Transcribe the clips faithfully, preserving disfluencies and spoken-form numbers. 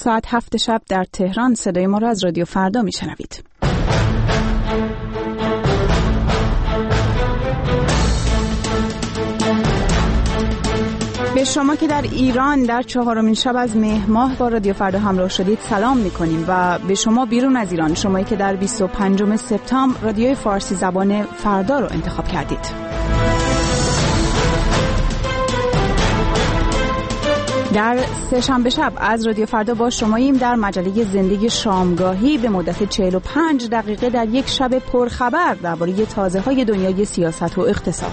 ساعت هفت شب در تهران صدای ما را از رادیو فردا میشنوید. به شما که در ایران در چهارمین شب از مهر ماه با رادیو فردا همراه شدید سلام میکنیم و به شما بیرون از ایران، شمایی که در بیست و پنجم سپتامبر رادیوی فارسی زبان فردا رو انتخاب کردید. در سه‌شنبه شب از رادیو فردا با شماییم در مجله زندگی شامگاهی به مدت چهل و پنج دقیقه در یک شب پرخبر درباره تازه‌های دنیای سیاست و اقتصاد.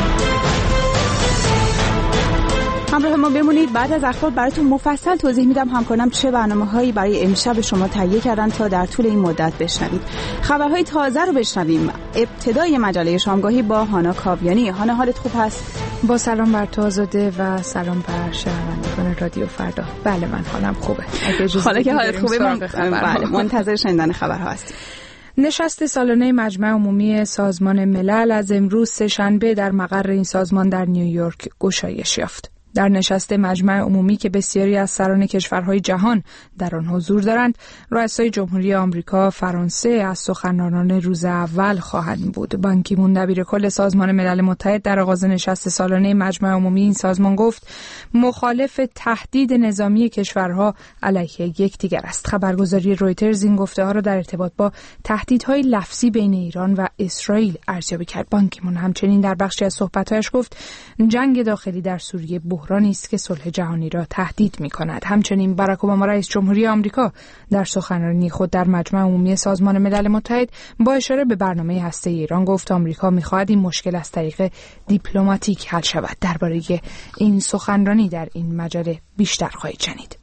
همراه ما بمونید. بعد از اخبار براتون مفصل توضیح میدم همکارانم چه برنامه‌هایی برای امشب شما تهیه کردن تا در طول این مدت بشنوید. خبرهای تازه رو بشنویم. ابتدای مجله شامگاهی با هانا کاویانی. هانا، حالت خوب هست؟ با سلام بر تو آزاده و سلام بر شنوندگان رادیو فردا. بله من حالم خوبه. حالا که حالت خوبه من بله منتظر شنیدن خبرها هستیم. نشست سالانه مجمع عمومی سازمان ملل از امروز سه‌شنبه در مقر این سازمان در نیویورک گشایش یافت. در نشست مجمع عمومی که بسیاری از سران کشورهای جهان در آن حضور دارند، رؤسای جمهوری آمریکا، فرانسه از سخنرانان روز اول خواهند بود. بان کی مون دبیر کل سازمان ملل متحد در آغاز نشست سالانه مجمع عمومی این سازمان گفت مخالف تهدید نظامی کشورها علیه یکدیگر است. خبرگزاری رویترز این گفته‌ها را در ارتباط با تهدیدهای لفظی بین ایران و اسرائیل ارزیابی کرد. بان کی مون همچنین در بخشی از صحبت‌هایش گفت جنگ داخلی در سوریه بحرانی است که صلح جهانی را تهدید می‌کند. همچنین باراک اوباما رئیس جمهوری آمریکا در سخنرانی خود در مجمع عمومی سازمان ملل متحد با اشاره به برنامه هسته‌ای ایران گفت آمریکا می‌خواهد این مشکل از طریق دیپلماتیک حل شود. درباره این سخنرانی در این مجله بیشتر خواهید شنید.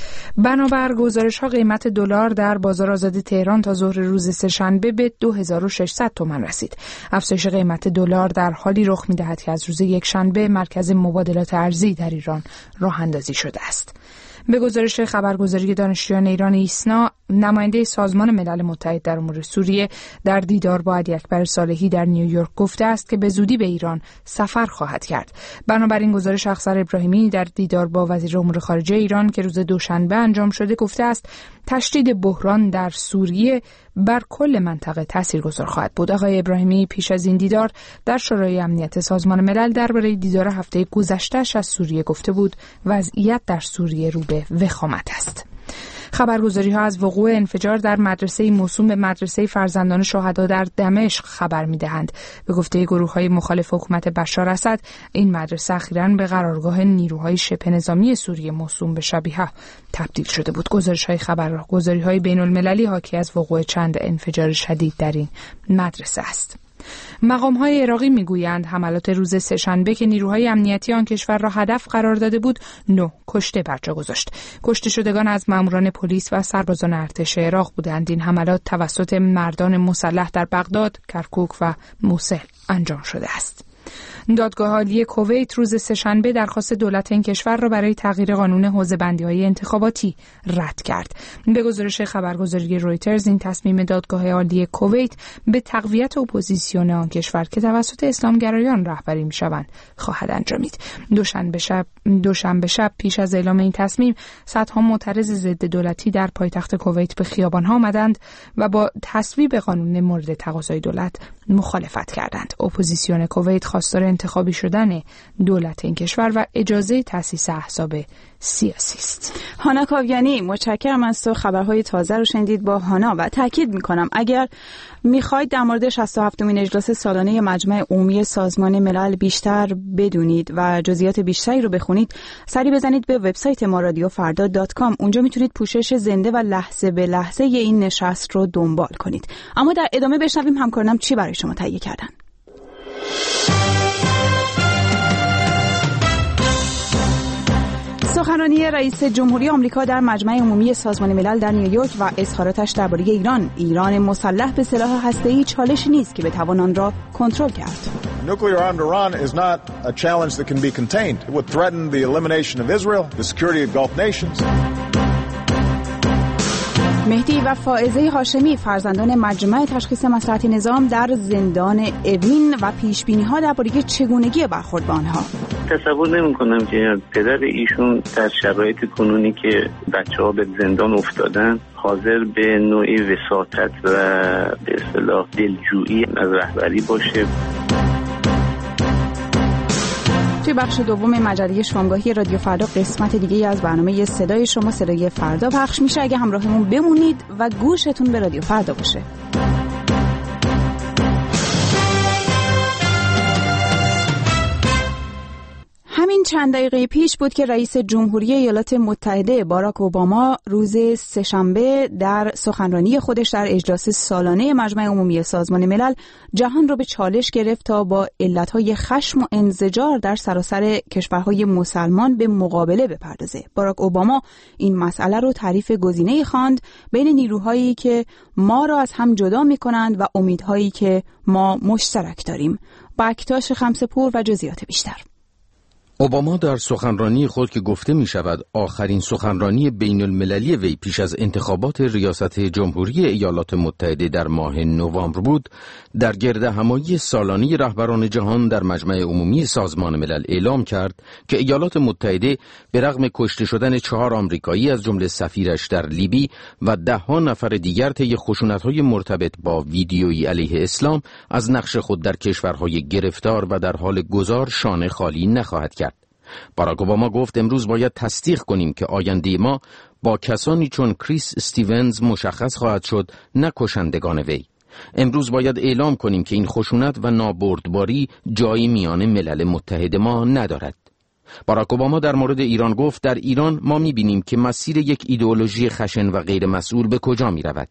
بنابر گزارش‌ها قیمت دلار در بازار آزاد تهران تا ظهر روز سه‌شنبه به دو هزار و ششصد تومان رسید. افزایش قیمت دلار در حالی رخ می‌دهد که از روز یکشنبه مرکز مبادلات ارزی در ایران راه‌اندازی شده است. به گزارش خبرگزاری دانشجویان ایران ایسنا، نماینده سازمان ملل متحد در امور سوریه در دیدار با علی اکبر صالحی در نیویورک گفته است که به زودی به ایران سفر خواهد کرد. بنابراین گزارش افسر ابراهیمی در دیدار با وزیر امور خارجه ایران که روز دوشنبه انجام شده گفته است تشدید بحران در سوریه بر کل منطقه تاثیرگذار خواهد بود. آقای ابراهیمی پیش از این دیدار در شورای امنیت سازمان ملل درباره دیدار هفته گذشته‌اش از سوریه گفته بود وضعیت در سوریه رو به وخامت است. خبرگزاری‌ها از وقوع انفجار در مدرسه موسوم به مدرسه فرزندان شهدا در دمشق خبر می‌دهند. به گفته گروه‌های مخالف حکومت بشار اسد، این مدرسه اخیراً به قرارگاه نیروهای شبه نظامی سوریه موسوم به شبیه تبدیل شده بود. گزارش‌های خبرگزاری‌های بین‌المللی حاکی از وقوع چند انفجار شدید در این مدرسه است. مقام‌های عراقی می‌گویند حملات روز سه‌شنبه که نیروهای امنیتی آن کشور را هدف قرار داده بود، نه کشته بر جا گذاشت. کشته شدگان از ماموران پلیس و سربازان ارتش عراق بودند. این حملات توسط مردان مسلح در بغداد، کرکوک و موصل انجام شده است. دادگاه عالی کویت روز سه‌شنبه درخواست دولت این کشور را برای تغییر قانون حوزه‌بندی‌های انتخاباتی رد کرد. به گزارش خبرگزاری رویترز این تصمیم دادگاه عالی کویت به تقویت اپوزیسیون آن کشور که توسط اسلامگرایان رهبری می‌شوند خواهد انجامید. دوشنبه شب دوشنبه شب پیش از اعلام این تصمیم صدها معترض ضد دولتی در پایتخت کویت به خیابان‌ها آمدند و با تصویب قانون مورد تقاضای دولت مخالفت کردند. اپوزیسیون کویت خواستار انتخابی شدن دولت این کشور و اجازه تأسیس احزاب سیاسی است. هانا کاویانی، متشکرم از تو. خبرهای تازه رو شنیدید با هانا و تاکید میکنم اگر میخواید در مورد شصت و هفتمین اجلاس سالانه مجمع عمومی سازمان ملل بیشتر بدونید و جزئیات بیشتری رو بخونید، سری بزنید به وبسایت ما رادیو فردا دات کام. اونجا میتونید پوشش زنده و لحظه به لحظه این نشست رو دنبال کنید. اما در ادامه بشنویم همکارانم چی برای شما تهیه کردن. سخنرانی رئیس جمهوری آمریکا در مجمع عمومی سازمان ملل در نیویورک و اظهاراتش درباره ایران ایران مسلح به سلاح هسته‌ای چالشی نیست که بتوان آن را کنترل کرد. Nuclear armed Iran is not a challenge that can be contained. It would threaten the elimination of Israel, the security of Gulf nations. مهدی و فائزه هاشمی فرزندان مجمع تشخیص مصلحت نظام در زندان اوین و پیشبینی‌ها درباره چگونگی برخورد با آنها. تصور نمی‌کنم که پدر ایشون در شرایط کنونی که بچه‌ها به زندان افتادن حاضر به نوعی وساطت و به اصطلاح دلجویی از رهبری باشه. توی بخش دوم مجله شامگاهی رادیو فردا قسمت دیگه از برنامه صدای شما صدای فردا پخش میشه. اگه همراهمون بمونید و گوشتون به رادیو فردا باشه. همین چند دقیقه پیش بود که رئیس جمهوری ایالات متحده باراک اوباما روز سه‌شنبه در سخنرانی خودش در اجلاس سالانه مجمع عمومی سازمان ملل جهان را به چالش گرفت تا با علتهای خشم و انزجار در سراسر کشورهای مسلمان به مقابله بپردازه. باراک اوباما این مسئله رو تعریف گزینه‌ای خواند بین نیروهایی که ما را از هم جدا می‌کنند و امیدهایی که ما مشترک داریم. بکتاش خمسه‌پور و جزئیات بیشتر. اوباما در سخنرانی خود که گفته می شود آخرین سخنرانی بین المللی وی پیش از انتخابات ریاست جمهوری ایالات متحده در ماه نوامبر بود، در گرد همایی سالانه رهبران جهان در مجمع عمومی سازمان ملل اعلام کرد که ایالات متحده به رغم کشته شدن چهار آمریکایی از جمله سفیرش در لیبی و ده ها نفر دیگر طی خشونت‌های مرتبط با ویدیویی علیه اسلام از نقش خود در کشورهای گرفتار و در حال گذار شانه خالی نخواهد کرد. باراک اوباما گفت امروز باید تصدیق کنیم که آینده ما با کسانی چون کریس استیونز مشخص خواهد شد، نه کشندگان وی. امروز باید اعلام کنیم که این خشونت و نابردباری جایی میان ملل متحد ما ندارد. باراک اوباما در مورد ایران گفت در ایران ما می‌بینیم که مسیر یک ایدئولوژی خشن و غیر مسئول به کجا می‌رود.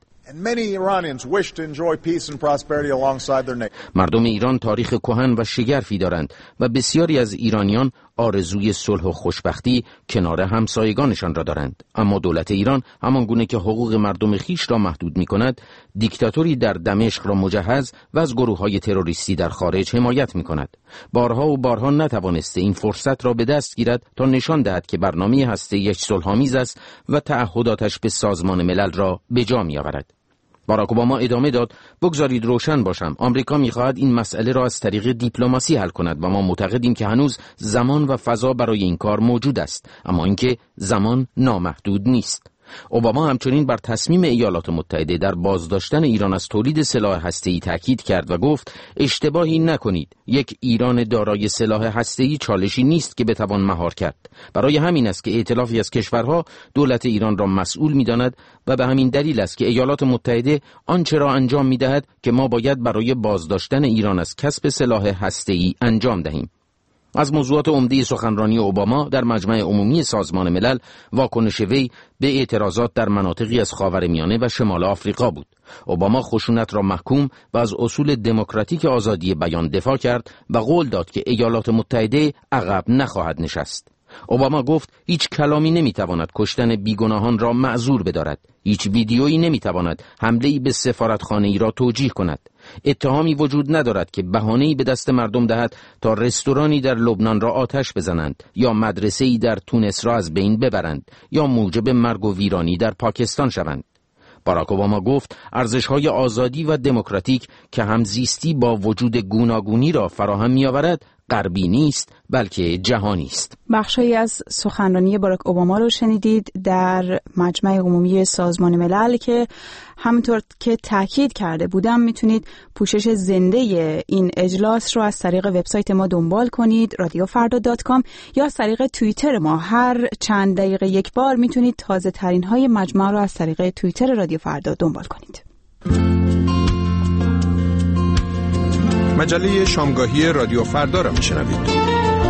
مردم ایران تاریخ کهن و شگرفی دارند و بسیاری از ایرانیان آرزوی صلح و خوشبختی کنار همسایگانشان را دارند، اما دولت ایران همان گونه که حقوق مردم خیش را محدود می‌کند، دیکتاتوری در دمشق را مجهز و از گروه‌های تروریستی در خارج حمایت می‌کند. بارها و بارها نتوانسته این فرصت را به دست گیرد تا نشان دهد که برنامه هسته‌ایش صلح‌آمیز است و تعهداتش به سازمان ملل را به جا می‌آورد. باراک اوباما ادامه داد: بگذارید روشن باشم، آمریکا می‌خواهد این مسئله را از طریق دیپلماسی حل کند و ما معتقدیم که هنوز زمان و فضا برای این کار موجود است، اما اینکه زمان نامحدود نیست. اوباما همچنین بر تصمیم ایالات متحده در بازداشتن ایران از تولید سلاح هسته‌ای تاکید کرد و گفت اشتباهی نکنید، یک ایران دارای سلاح هسته‌ای چالشی نیست که بتوان مهار کرد. برای همین است که ائتلافی از کشورها دولت ایران را مسئول می‌داند و به همین دلیل است که ایالات متحده آنچه را انجام می‌دهد که ما باید برای بازداشتن ایران از کسب سلاح هسته‌ای انجام دهیم. از موضوعات عمده سخنرانی اوباما در مجمع عمومی سازمان ملل واکنش وی به اعتراضات در مناطقی از خاورمیانه و شمال آفریقا بود. اوباما خشونت را محکوم و از اصول دموکراتیک آزادی بیان دفاع کرد و قول داد که ایالات متحده عقب نخواهد نشست. اوباما گفت هیچ کلامی نمیتواند کشتن بیگناهان را معذور بدارد. هیچ ویدیویی نمیتواند حمله‌ای به سفارتخانه‌ای را توجیه کند. اتهامی وجود ندارد که بهانه‌ای به دست مردم دهد تا رستورانی در لبنان را آتش بزنند یا مدرسه‌ای در تونس را از بین ببرند یا موجب مرگ و ویرانی در پاکستان شوند. باراک اوباما گفت ارزش‌های آزادی و دموکراتیک که همزیستی با وجود گوناگونی را فراهم می‌آورد غربی نیست بلکه جهانی است. بخشی از سخنرانی باراک اوباما رو شنیدید در مجمع عمومی سازمان ملل که همونطور که تاکید کرده بودم میتونید پوشش زنده این اجلاس رو از طریق وبسایت ما دنبال کنید رادیو فردا دات کام یا از طریق توییتر ما. هر چند دقیقه یک بار میتونید تازه ترین های مجمع رو از طریق توییتر رادیو فردا دنبال کنید. مجله شامگاهی رادیو فردا را میشنوید.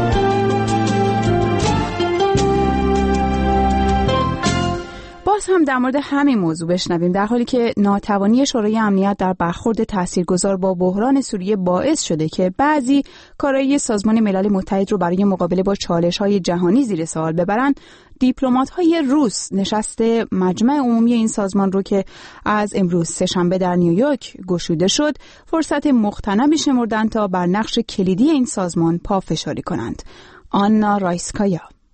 باز هم در مورد همین موضوع بشنویم. در حالی که ناتوانی شورای امنیت در برخورد تاثیرگذار با بحران سوریه باعث شده که بعضی کارایی سازمان ملل متحد رو برای مقابله با چالش‌های جهانی زیر سوال ببرند، دیپلمات‌های روس نشست مجمع عمومی این سازمان رو که از امروز سه‌شنبه در نیویورک گشوده شد، فرصت مغتنمی شمردند تا بر نقش کلیدی این سازمان پافشاری کنند. آنا رایسکایا.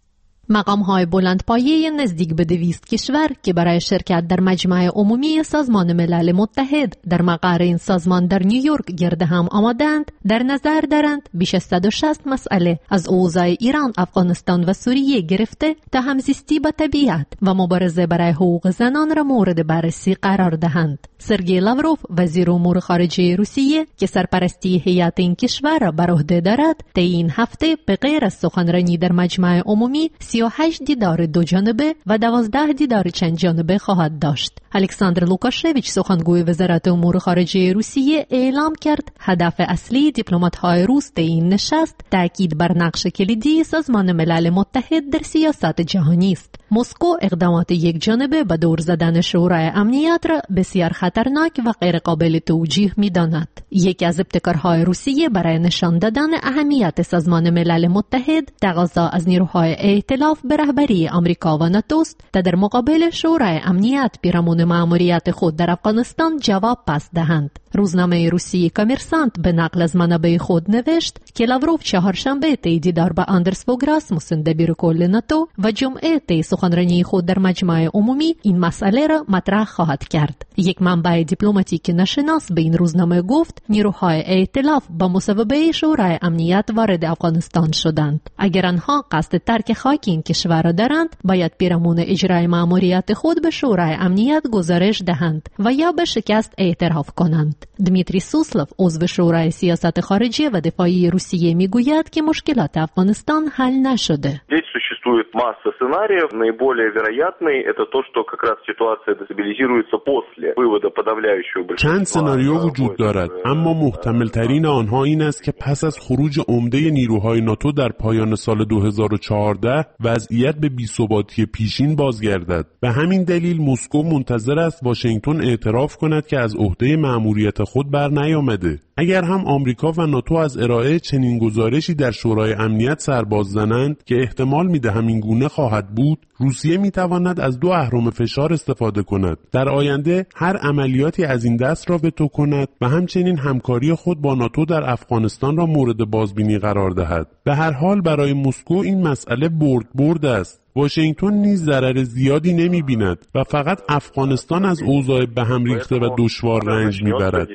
مقام‌های بلندپایه نزدیک به دویست کشور که برای شرکت در مجمع عمومی سازمان ملل متحد در مقر این سازمان در نیویورک گرد هم آمدند در نظر دارند بیش از صد و شصت مسئله از اوضاع ایران، افغانستان و سوریه گرفته تا همزیستی با طبیعت و مبارزه برای حقوق زنان را مورد بررسی قرار دهند. سرگئی لاوروف وزیر امور خارجه روسیه که سرپرستی هیئت این کشور را بر عهده دارد، طی این هفته به غیر از سخنرانی در مجمع عمومی سی و هشت دیدار دو جانبه و دوازده دیدار چند جانبه خواهد داشت. الکساندر لوکاشویچ سخنگوی وزارت امور خارجه روسیه اعلام کرد هدف اصلی دیپلمات‌های روس در این نشست تاکید بر نقش کلیدی سازمان ملل متحد در سیاست جهانی است. مسکو اقدامات یک جانبه به دور زدن شورای امنیت را بسیار خطرناک و غیر قابل توجیه می‌داند. یکی از ابتکارهای روسیه برای نشان دادن اهمیت سازمان ملل متحد تقاضا از نیروهای ائتلاف به رهبری آمریکا و ناتو است تا در مقابل شورای امنیت پیرامون مأموریت خود در افغانستان جواب پس دهند. روزنامه روسی کامرسانت به نقل از منابع خود نوشت که لاوروف چهارشنبه طی دیدار با آندرس فوگ راسموسن دبیر کل ناتو و جمعه طی سخنرانی خود در مجمع عمومی این مسئله را مطرح خواهد کرد. یک منبع دیپلماتیک ناشناس به این روزنامه گفت نیروهای ائتلاف با مصوبه شورای امنیت وارد افغانستان شدند. اگر آنها قصد ترک خاک این کشور را دارند، باید پیرامون اجرای مأموریت خود به شورای امنیت گزارش دهند و یا به شکست اعتراف کنند. دمیتری سوسلوف عضو شورای سیاست خارجی و دفاعی روسیه میگوید که مشکلات افغانستان حل نشده. Существует масса сценариев. Наиболее вероятный это то, что как раз ситуация дестабилизируется после вывода подавляющего большинства. چند سناریو وجود دارد، اما محتمل ترین آنها این است که پس از خروج عمده نیروهای ناتو در پایان سال دو هزار و چهارده وضعیت به بی‌ثباتی پیشین بازگردد. به همین دلیل مسکو منتظر است واشنگتن اعتراف کند که از عهده مأموریت خود بر نیامده. اگر هم آمریکا و ناتو از ارائه چنین گزارشی در شورای امنیت سرباز زنند که احتمال میده همین گونه خواهد بود، روسیه میتواند از دو اهرم فشار استفاده کند. در آینده هر عملیاتی از این دست را وتو کند و همچنین همکاری خود با ناتو در افغانستان را مورد بازبینی قرار دهد. به هر حال برای مسکو این مسئله برد برد است. واشنگتن نیز ضرر زیادی نمی‌بیند و فقط افغانستان از اوضاع به هم ریخته و دشوار رنج می‌برد.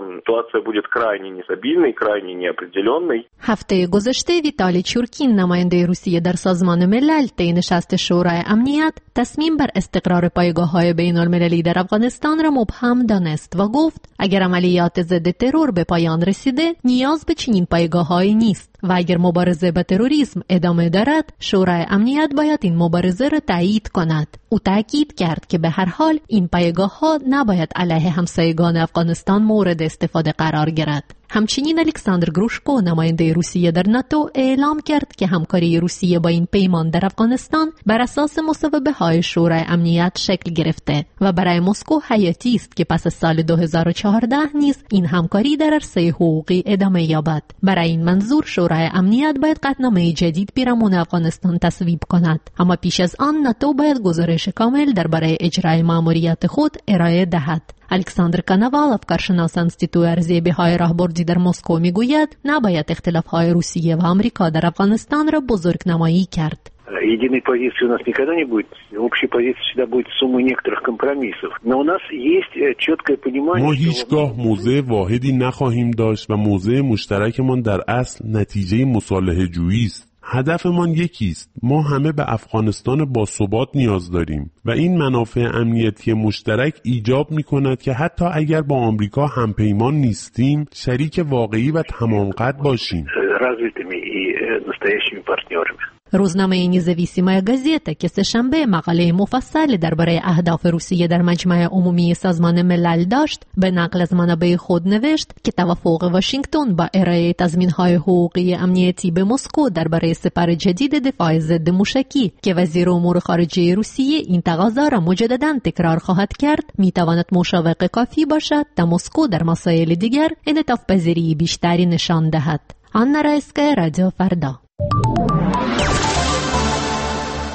هفته گذشته ویتالی چورکین نماینده روسیه در سازمان ملل طی نشست شورای امنیت تصمیم بر استقرار پایگاه‌های بین‌المللی در افغانستان را مبهم دانست و گفت اگر عملیات ضد ترور به پایان رسیده نیاز به چنین پایگاه‌هایی نیست و اگر مبارزه با تروریسم ادامه دارد شورای امنیت باید این مبارزه را تایید کند. او تاکید کرد که به هر حال این پایگاه‌ها نباید علیه همسایگان افغانستان مورد استفاده قرار گیرد. همچنین الکساندر گروشکو نماینده روسیه در ناتو اعلام کرد که همکاری روسیه با این پیمان در افغانستان بر اساس مصوبه های شورای امنیت شکل گرفته و برای مسکو حیاتی است که پس از سال دو هزار و چهارده نیز این همکاری در عرصه حقوقی ادامه یابد. برای این منظور شورای امنیت باید قطعنامه جدید پیرامون افغانستان تصویب کند، اما پیش از آن ناتو باید گزارش کامل درباره اجرای مأموریت خود ارائه دهد. الکساندر کانوالوف کارشناس انستیتوی ارزیابی‌های راهبردی در مسکو میگوید نباید اختلاف‌های روسیه و آمریکا در افغانستان را بزرگنمایی کرد. Единой позиции у нас никогда не будет. Общей позиции всегда будет сумма некоторых компромиссов. Но у нас есть четкое понимание. ما هیچگاه موضع واحدی نخواهیم داشت و موضع مشترکمان در اصل نتیجه مصالحه جویی است. هدفمان یکی است. ما همه به افغانستان باثبات نیاز داریم و این منافع امنیتی مشترک ایجاب می‌کند که حتی اگر با آمریکا همپیمان نیستیم، شریک واقعی و تمام‌قد باشیم. развитыми и настоящими партнерами. روزنامه نزویسیمای گازیتا که سه‌شنبه مقاله مفصل درباره اهداف روسیه در مجمع عمومی سازمان ملل داشت، به نقل از منابع خود نوشت که توافق واشنگتن با ارائه تضمین‌های حقوقی امنیتی به مسکو درباره سپر جدید دفاع ضد موشکی که وزیر امور خارجه روسیه این تقاضا را مجدداً تکرار خواهد کرد، می‌تواند مشوق کافی باشد تا مسکو در مسائل دیگر انعطاف پذیری بیشتری نشان دهد. آنا رایسکا، رادیو فردا.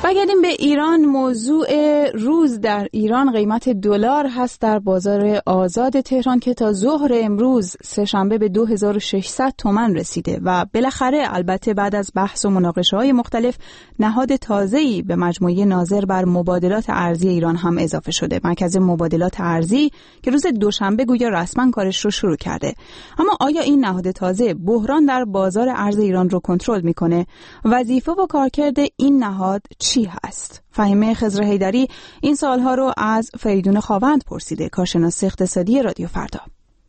برگردیم به ایران. موضوع روز در ایران قیمت دلار هست در بازار آزاد تهران که تا ظهر امروز سه‌شنبه به دو هزار و ششصد تومان رسیده و بالاخره البته بعد از بحث و مناقشه‌های مختلف نهاد تازه‌ای به مجموعه ناظر بر مبادلات ارزی ایران هم اضافه شده. مرکز مبادلات ارزی که روز دوشنبه گویا رسما کارش رو شروع کرده. اما آیا این نهاد تازه بحران در بازار ارز ایران رو کنترل میکنه؟ وظیفه و کارکرد این نهاد چی هست؟ فهیمه خضر حیدری این سوالها رو از فریدون خاوند پرسیده، کارشناس اقتصادی رادیو فردا.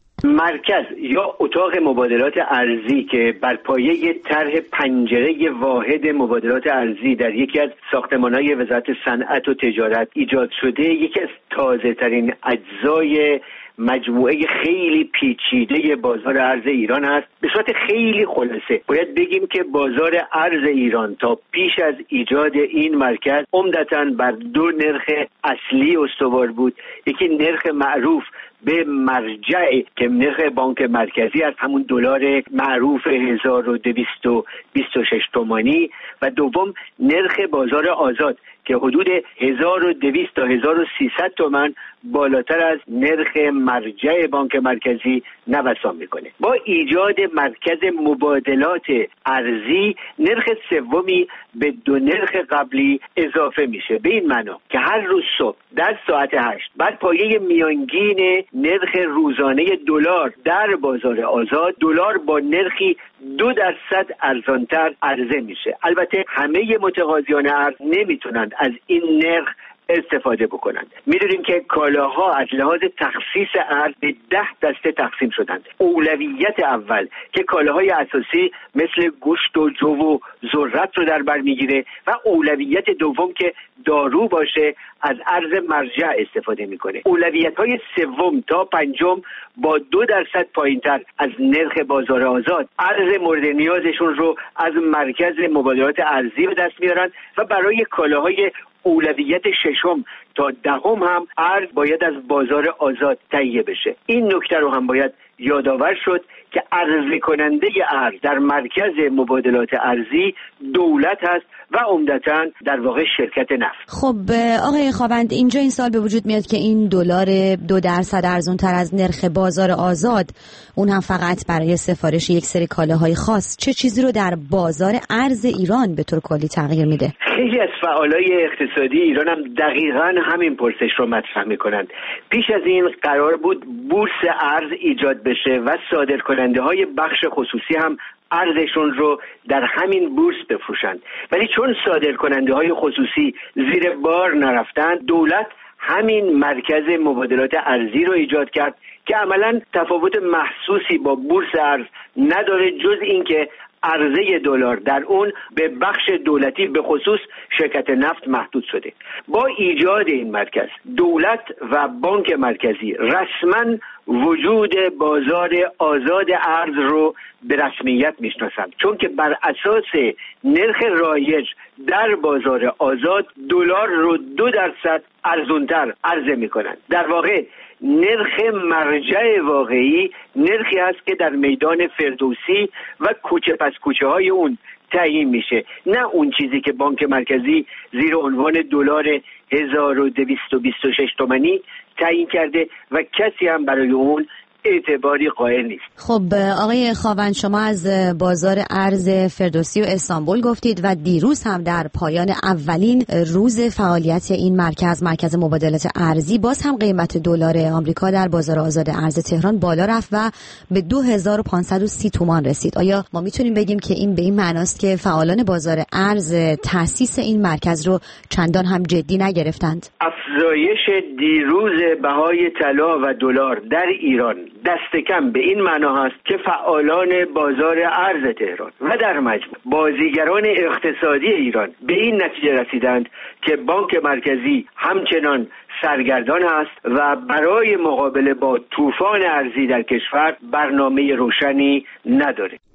مرکز یا اتاق مبادلات ارزی که بر پایه طرح پنجره واحد مبادلات ارزی در یکی از ساختمان‌های وزارت صنعت و تجارت ایجاد شده، یکی از تازه‌ترین اجزای مجموعه خیلی پیچیده بازار ارز ایران است. به صورت خیلی خلاصه باید بگیم که بازار ارز ایران تا پیش از ایجاد این مرکز عمدتاً بر دو نرخ اصلی استوار بود. یکی نرخ معروف به مرجع که نرخ بانک مرکزی از همون دلار معروف هزار و دویست و بیست و شش تومانی و دوم نرخ بازار آزاد که حدود هزار و دویست تا هزار و سیصد تومان بالاتر از نرخ مرجع بانک مرکزی نوسان میکنه. با ایجاد مرکز مبادلات ارزی نرخ سومی به دو نرخ قبلی اضافه میشه، به این معنا که هر روز صبح در ساعت هشت بر پایه میانگین نرخ روزانه دلار در بازار آزاد دلار با نرخی دو درصد ارزانتر عرضه میشه. البته همه متقاضیان ارز نمیتونند از این نرخ استفاده بکنند. میدونیم که کالاها از لحاظ تخصیص ارز به ده دسته تقسیم شدند. اولویت اول که کالاهای اساسی مثل گوشت و جو و ذرت رو در بر میگیره و اولویت دوم که دارو باشه از ارز مرجع استفاده میکنه. اولویت‌های سوم تا پنجم با دو درصد پایینتر از نرخ بازار آزاد ارز مورد نیازشون رو از مرکز مبادلات ارزی به دست میارن و برای کالاهای اولویت ششم تا دهم هم ارز باید از بازار آزاد تهیه بشه. این نکته رو هم باید یادآور شد که عرضه کننده ارز در مرکز مبادلات ارزی دولت هست و عمدتاً در واقع شرکت نفت. خب آقای خاوند، اینجا این سال به وجود میاد که این دلار دو درصد ارزون تر از نرخ بازار آزاد، اون هم فقط برای سفارش یک سری کالاهای خاص، چه چیزی رو در بازار ارز ایران به طور کلی تغییر میده؟ خیلی از فعالای اقتصادی ایران هم دقیقاً همین پرسش رو مطرح میکنند. پیش از این قرار بود بورس ارز ایجاد بشه و صادرکننده های بخش خصوصی هم ارزشون رو در همین بورس بفروشند، ولی چون صادرکننده های خصوصی زیر بار نرفتن، دولت همین مرکز مبادلات ارزی رو ایجاد کرد که عملاً تفاوت محسوسی با بورس ارز نداره جز اینکه عرضه دلار در اون به بخش دولتی به خصوص شرکت نفت محدود شده. با ایجاد این مرکز دولت و بانک مرکزی رسما وجود بازار آزاد ارز رو به رسمیت میشناسند، چون که بر اساس نرخ رایج در بازار آزاد دلار رو دو درصد ارزونتر عرضه میکنند. در واقع نرخ مرجع واقعی نرخی هست که در میدان فردوسی و کوچه پس کوچه های اون تعیین میشه، نه اون چیزی که بانک مرکزی زیر عنوان دلار هزار و دویست و بیست و شش تومانی تعیین کرده و کسی هم برای اون اعتباری قائل نیست. خب آقای خاوند، شما از بازار ارز فردوسی و استانبول گفتید و دیروز هم در پایان اولین روز فعالیت این مرکز مرکز مبادلات ارزی باز هم قیمت دلار آمریکا در بازار آزاد ارز تهران بالا رفت و به دو هزار و پانصد و سی تومان رسید. آیا ما میتونیم بگیم که این به این معناست که فعالان بازار ارز تأسیس این مرکز رو چندان هم جدی نگرفتند؟ افزایش دیروز بهای طلا و دلار در ایران دست کم به این معنا هست که فعالان بازار ارز تهران و در مجموع بازیگران اقتصادی ایران به این نتیجه رسیدند که بانک مرکزی همچنان سرگردان است و برای مقابله با طوفان ارزی در کشور برنامه روشنی نداره.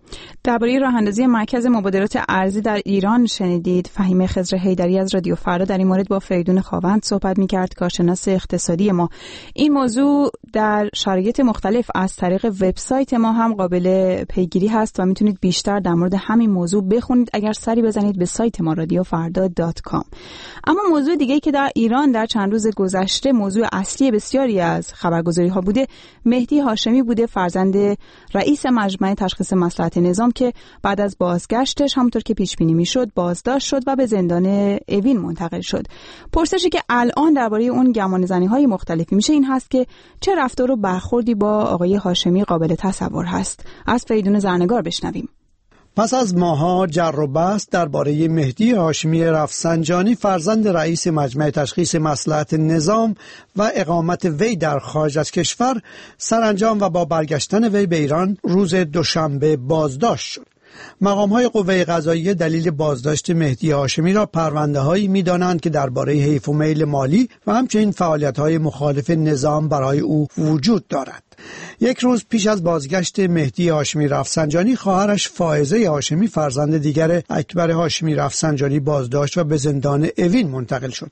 درباره راه‌اندازی مرکز مبادلات ارزی در ایران شنیدید. فهیمه خضر حیدری از رادیو فردا در این مورد با فریدون خاوند صحبت می‌کرد، کارشناس اقتصادی ما. این موضوع در شرایط مختلف از طریق وبسایت ما هم قابل پیگیری هست و میتونید بیشتر در مورد همین موضوع بخونید اگر سری بزنید به سایت ما رادیو فردا دات کام. اما موضوع دیگه‌ای که در ایران در چند روز گذشته موضوع اصلی بسیاری از خبرگزاری‌ها بوده، مهدی هاشمی بوده، فرزند رئیس مجمع تشخیص مصلحت نظام که بعد از بازگشتش همونطور که پیش بینی میشد بازداشت شد و به زندان اوین منتقل شد. پرسشی که الان درباره اون گمانه‌زنی‌های مختلفی میشه این هست که چه رفتار و برخوردی با آقای هاشمی قابل تصور هست. از فریدون زرنگار بشنویم. پس از ماها جر و بحث درباره مهدی هاشمی رفسنجانی، فرزند رئیس مجمع تشخیص مصلحت نظام و اقامت وی در خارج از کشور، سرانجام و با برگشتن وی به ایران روز دوشنبه بازداشت شد. مقام‌های قوه قضاییه دلیل بازداشت مهدی هاشمی را پرونده‌هایی می‌دانند که درباره حیف و میل مالی و همچنین فعالیت‌های مخالف نظام برای او وجود دارد. یک روز پیش از بازگشت مهدی هاشمی رفسنجانی، خواهرش فائزه هاشمی فرزند دیگر اکبر هاشمی رفسنجانی بازداشت و به زندان اوین منتقل شد.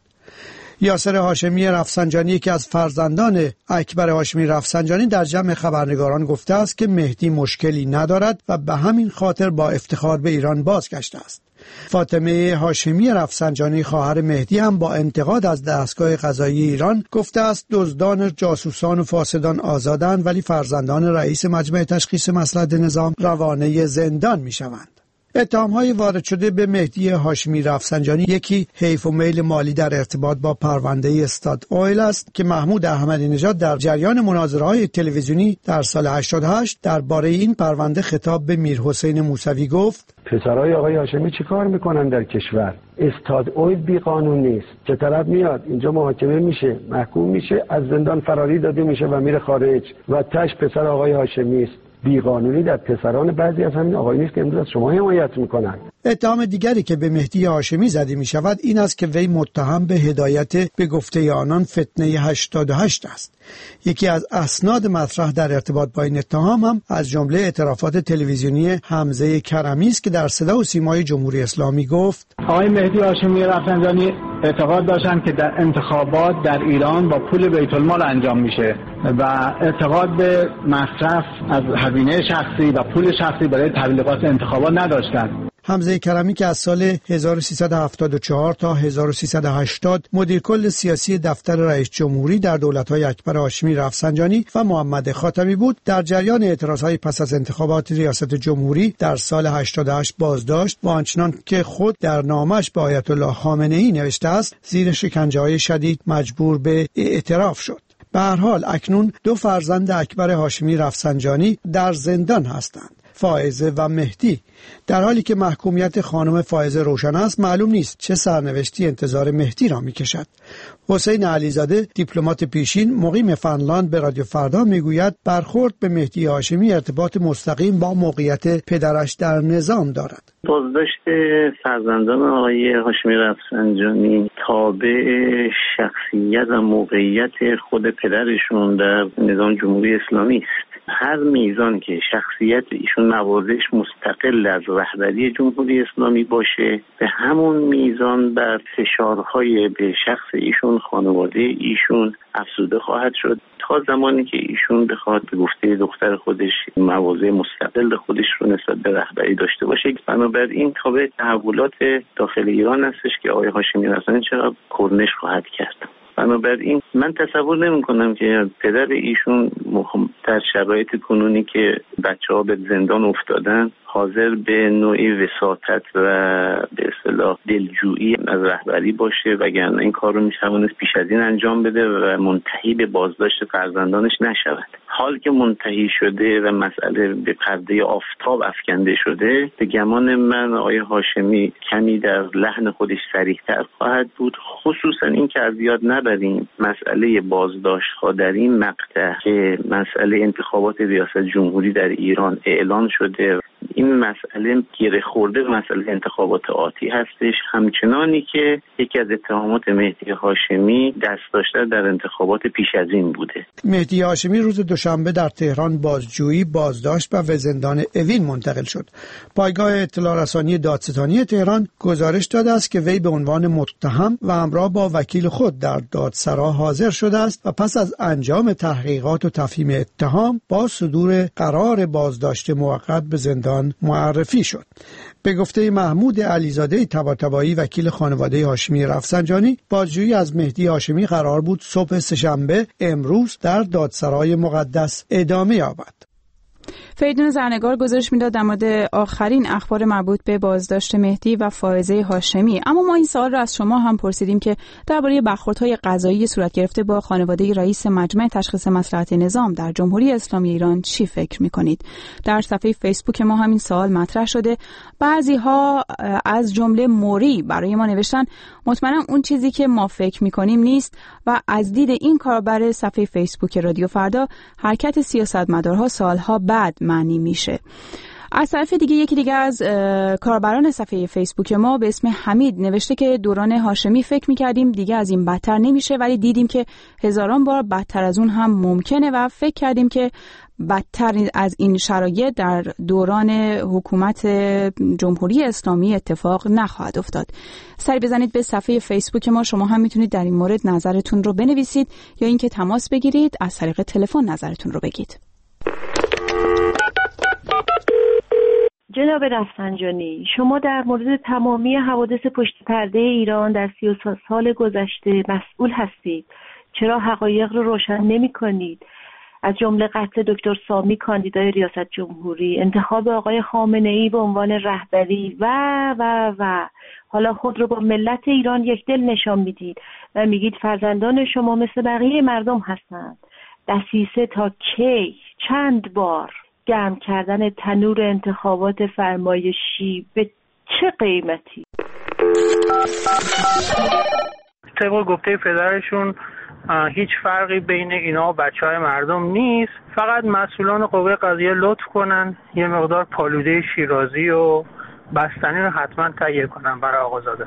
یاسر هاشمی رفسنجانی که از فرزندان اکبر هاشمی رفسنجانی در جمع خبرنگاران گفته است که مهدی مشکلی ندارد و به همین خاطر با افتخار به ایران بازگشته است. فاطمه هاشمی رفسنجانی خواهر مهدی هم با انتقاد از دستگاه قضایی ایران گفته است دزدان، جاسوسان و فاسدان آزادند ولی فرزندان رئیس مجمع تشخیص مصلحت نظام روانه زندان میشوند. اتهام‌های وارد شده به مهدی هاشمی رفسنجانی یکی حیف و میل مالی در ارتباط با پرونده استاد اویل است که محمود احمدی نژاد در جریان مناظره‌های تلویزیونی در سال هشتاد و هشت درباره این پرونده خطاب به میرحسین موسوی گفت: پسرای آقای هاشمی چی کار میکنن در کشور؟ استاد اویل بی قانون نیست. چه طرف میاد اینجا محاکمه میشه، محکوم میشه، از زندان فراری داده میشه و میره خارج و تش پسر آقای هاشمی است. بیقانونی در پسران بعضی از همین آقایانی است که امروز از شما حمایت میکنند. اتهام دیگری که به مهدی هاشمی زده می شود این است که وی متهم به هدایت به گفته آنان فتنه هشتاد و هشت است. یکی از اسناد مطرح در ارتباط با این اتهام هم از جمله اعترافات تلویزیونی حمزه کرمی است که در صدا و سیمای جمهوری اسلامی گفت: آقای مهدی هاشمی رفسنجانی اعتقاد داشتند که در انتخابات در ایران با پول بیت المال انجام میشه و اعتقاد به مصرف از هزینه شخصی و پول شخصی برای تبلیغات انتخابات نداشتند. حمزه کرمی که از سال هزار و سیصد و هفتاد و چهار تا هزار و سیصد و هشتاد مدیر کل سیاسی دفتر رئیس جمهوری در دولت‌های اکبر هاشمی رفسنجانی و محمد خاتمی بود، در جریان اعتراضهای پس از انتخابات ریاست جمهوری در سال هشتاد و هشت بازداشت و آنچنان که خود در نامش به آیت الله خامنه‌ای نوشته است زیر شکنجه‌های شدید مجبور به اعتراف شد. به هر حال اکنون دو فرزند اکبر هاشمی رفسنجانی در زندان هستند، فائزه و مهدی. در حالی که محکومیت خانم فائزه روشن است، معلوم نیست چه سرنوشتی انتظار مهدی را می‌کشد. حسین علیزاده دیپلمات پیشین مقیم فنلاند به رادیو فردا میگوید برخورد به مهدی هاشمی ارتباط مستقیم با موقعیت پدرش در نظام دارد. بازداشت فرزندان آقای هاشمی رفسنجانی تابع شخصیت و موقعیت خود پدرشون در نظام جمهوری اسلامی است. هر میزان که شخصیت ایشون نوازش مستقل از رهبری جمهوری اسلامی باشه، به همون میزان بر فشارهای به شخص ایشون، خانواده ایشون افزوده خواهد شد تا زمانی که ایشون بخواد به گفته دختر خودش مواضع مستقل خودش رو نسبت به رهبری داشته باشه. بنابراین تابع تحولات داخل ایران هستش که آقای هاشمی رفسنجانی چرا کرنش خواهد کرد. بنابراین من تصور نمی کنم که پدر ایشون در شرایط کنونی که بچه ها به زندان افتادن حاضر به نوعی وساطت و به اصطلاح دلجویی از رهبری باشه، وگرنه این کار رو می توانست پیش از این انجام بده و منتهی به بازداشت فرزندانش نشود. حال که منتهی شده و مسئله به پرده آفتاب افکنده شده، به گمان من آقای هاشمی کمی در لحن خودش صریح‌تر خواهد بود، خصوصا این که از یاد نبریم مسئله بازداشت ها در این مقطع که مسئله انتخابات ریاست جمهوری در ایران اعلان شده این مسئله گره خورده به مسئله انتخابات آتی هستش، همچنانی که یکی از اتهامات مهدی هاشمی دست داشته در انتخابات پیش از این بوده. مهدی هاشمی روز دوشنبه در تهران بازجویی، بازداشت و به زندان اوین منتقل شد. پایگاه اطلاع رسانی دادستانی تهران گزارش داده است که وی به عنوان متهم و همراه با وکیل خود در دادسرا حاضر شده است و پس از انجام تحقیقات و تفهیم اتهام با صدور قرار بازداشت موقت به زندان معرفی شد. به گفته محمود علیزاده طباطبایی وکیل خانواده هاشمی رفسنجانی، بازجویی از مهدی هاشمی قرار بود صبح سه‌شنبه امروز در دادسرای مقدس ادامه یابد. فریدون زرنگار گزارش میداد در مورد آخرین اخبار مربوط به بازداشت مهدی و فائزه هاشمی. اما ما این سوال را از شما هم پرسیدیم که درباره برخوردهای قضایی صورت گرفته با خانواده رئیس مجمع تشخیص مصلحت نظام در جمهوری اسلامی ایران چی فکر میکنید؟ در صفحه فیسبوک ما همین سوال مطرح شده. بعضی ها از جمله موری برای ما نوشتن مطمئنم اون چیزی که ما فکر میکنیم نیست و از دید این کاربر صفحه فیسبوک رادیو فردا حرکت سیاستمدارها سالها بعد معنی میشه. از طرف دیگه یکی دیگه از کاربران صفحه فیسبوک ما به اسم حمید نوشته که دوران هاشمی فکر میکردیم دیگه از این بدتر نمیشه، ولی دیدیم که هزاران بار بدتر از اون هم ممکنه و فکر کردیم که بدتر از این شرایط در دوران حکومت جمهوری اسلامی اتفاق نخواهد افتاد. سری بزنید به صفحه فیسبوک ما، شما هم میتونید در این مورد نظرتون رو بنویسید یا اینکه تماس بگیرید از طریق تلفن نظرتون رو بگید. جناب رفسنجانی، شما در مورد تمامی حوادث پشت پرده ایران در سی و سال گذشته مسئول هستید. چرا حقایق رو روشن نمی کنید؟ از جمله قتل دکتر سامی کاندیدای ریاست جمهوری، انتخاب آقای خامنه‌ای به عنوان رهبری و و و حالا خود رو با ملت ایران یک دل نشان میدید و میگید فرزندان شما مثل بقیه مردم هستند. دسیسه تا کی؟ چند بار؟ گرم کردن تنور انتخابات فرمایشی به چه قیمتی؟ طبق گفته پدرشون هیچ فرقی بین اینا و بچه های مردم نیست، فقط مسئولان قوه قضاییه لطف کنن یه مقدار پالوده شیرازی و بستنی رو حتما تهیه کنن برای آقازاده.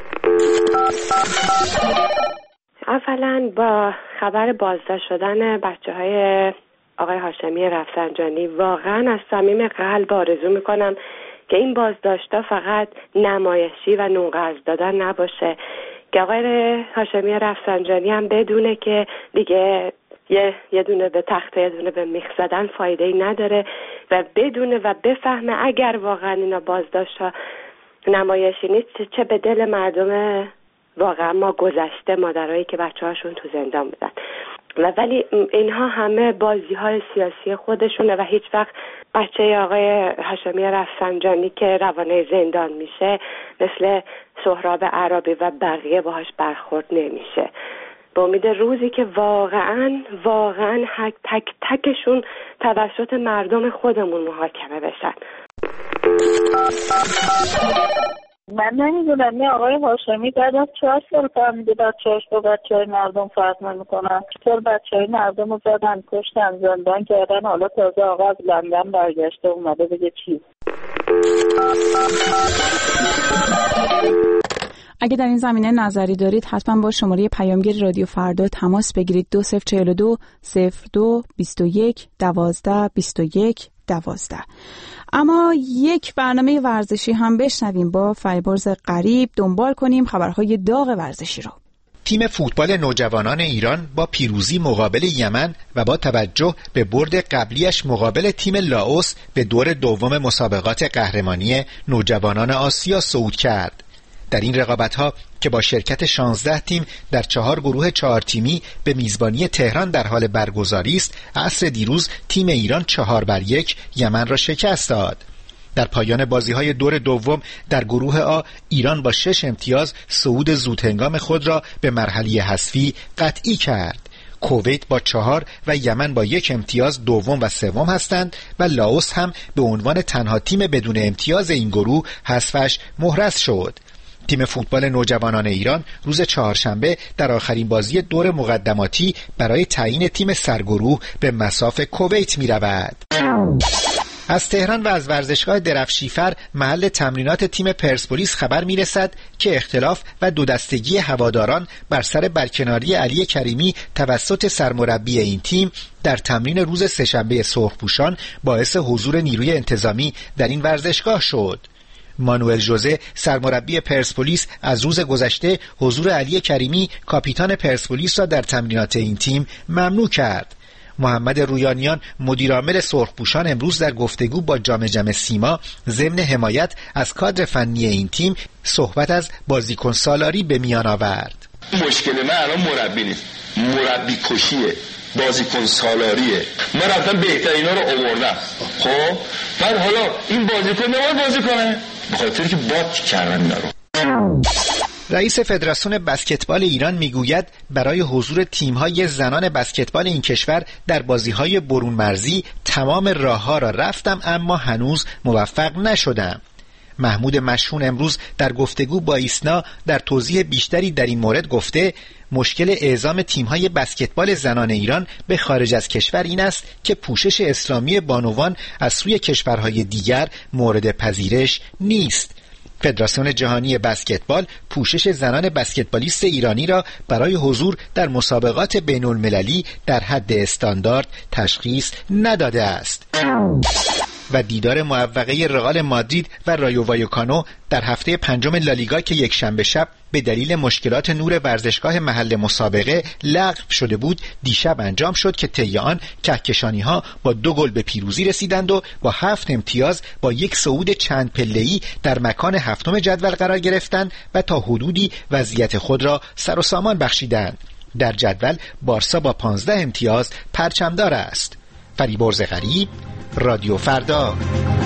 اولا با خبر بازداشت شدن بچه های آقای هاشمی رفسنجانی واقعا از صمیم قلب آرزو میکنم که این بازداشت‌ها فقط نمایشی و نونقرض دادن نباشه، که آقای هاشمی رفسنجانی هم بدونه که دیگه یه یه دونه به تخت یه دونه به میخ زدن فایده‌ای نداره و بدونه و بفهمه اگر واقعا اینا بازداشت‌ها نمایشی نیست چه به دل مردم واقعا ما گذشته مادرایی که بچه‌هاشون تو زندان بودن. و ولی اینها همه بازی‌های سیاسی خودشونه و هیچ وقت بچه آقای هاشمی رفسنجانی که روانه زندان میشه مثل سهراب عرابی و بقیه باهاش برخورد نمیشه. با امید روزی که واقعا واقعا حق تک تکشون توسط مردم خودمون محاکمه بشن. من نمیدونم این آقای هاشمی بعد از چهار سال فهمیده بچه‌هاش با بچه‌های مردم فرق نمی‌کنن. چطور بچه‌های مردم رو زدن، کشتن، زندان کردن، حالا تازه آقا از لندن برگشته اومده بگه چی؟ اگه در این زمینه نظری دارید حتما با شماره پیامگیر رادیو فردا تماس بگیرید. دو صفر چهل و دو صفر دو بیست و یک دوازده بیست و یک دوازده. اما یک برنامه ورزشی هم بشنویم. با فریبرز غریب دنبال کنیم خبرهای داغ ورزشی رو. تیم فوتبال نوجوانان ایران با پیروزی مقابل یمن و با توجه به برد قبلیش مقابل تیم لاوس به دور دوم مسابقات قهرمانی نوجوانان آسیا صعود کرد. در این رقابت‌ها که با شرکت شانزده تیم در چهار گروه چهار تیمی به میزبانی تهران در حال برگزاری است، عصر دیروز تیم ایران چهار بر یک یمن را شکست داد. در پایان بازی‌های دور دوم در گروه آ ایران با شش امتیاز صعود زودهنگام خود را به مرحله حذفی قطعی کرد. کویت با چهار و یمن با یک امتیاز دوم و سوم هستند و لاوس هم به عنوان تنها تیم بدون امتیاز این گروه حذفش محرز شد. تیم فوتبال نوجوانان ایران روز چهارشنبه در آخرین بازی دور مقدماتی برای تعیین تیم سرگروه به مصاف کویت می رود. از تهران و از ورزشگاه درفشیفر محل تمرینات تیم پرسپولیس خبر میرسد که اختلاف و دو دستگی هواداران بر سر برکناری علی کریمی توسط سرمربی این تیم در تمرین روز سه‌شنبه سرخپوشان باعث حضور نیروی انتظامی در این ورزشگاه شد. مانوئل ژوزه سرمربی پرسپولیس از روز گذشته حضور علی کریمی کاپیتان پرسپولیس را در تمرینات این تیم ممنوع کرد. محمد رویانیان مدیرعامل سرخپوشان امروز در گفتگو با جام جم سیما ضمن حمایت از کادر فنی این تیم صحبت از بازیکن سالاری به میان آورد. مشکل من الان مربی نیست، مربی کشیه، بازیکن سالاریه. من رفتم بهترینا رو آوردم، خب بعد حالا این بازیکن نباید بازی کنه به خاطر که بات کردن اینا رو. رئیس فدراسیون بسکتبال ایران میگوید برای حضور تیم‌های زنان بسکتبال این کشور در بازی‌های برون مرزی تمام راه‌ها را رفتم اما هنوز موفق نشدم. محمود مشهون امروز در گفتگو با ایسنا در توضیح بیشتری در این مورد گفته مشکل اعزام تیم‌های بسکتبال زنان ایران به خارج از کشور این است که پوشش اسلامی بانوان از سوی کشورهای دیگر مورد پذیرش نیست. فدراسیون جهانی بسکتبال پوشش زنان بسکتبالیست ایرانی را برای حضور در مسابقات بین المللی در حد استاندارد تشخیص نداده است. و دیدار موفقه رئال مادرید و رایو وایکانو در هفته پنجم لالیگا که یک شنبه شب به دلیل مشکلات نور ورزشگاه محل مسابقه لغو شده بود دیشب انجام شد که طی آن کهکشانی‌ها با دو گل به پیروزی رسیدند و با هفت امتیاز با یک صعود چند پله‌ای در مکان هفتم جدول قرار گرفتند و تا حدودی وضعیت خود را سر و سامان بخشیدند. در جدول بارسا با پانزده امتیاز پرچمدار است. فریبرز غریب، رادیو فردا.